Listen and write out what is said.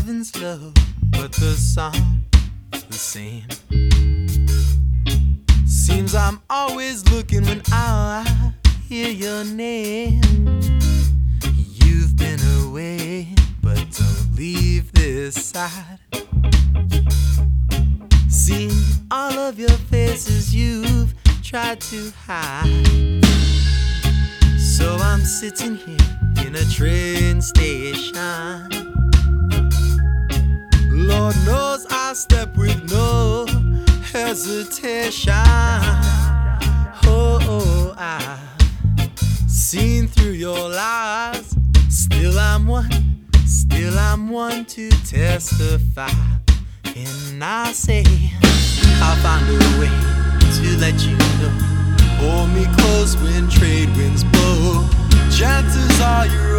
heaven's low, but the song the same. Seems I'm always looking when I hear your name. You've been away, but don't leave this side. Seen all of your faces you've tried to hide. So I'm sitting here in a train station. Lord knows I step with no hesitation. Oh, I've seen through your lies. Still I'm one to testify. And I say, I'll find a way to let you know. Hold me close when trade winds blow. Chances are you're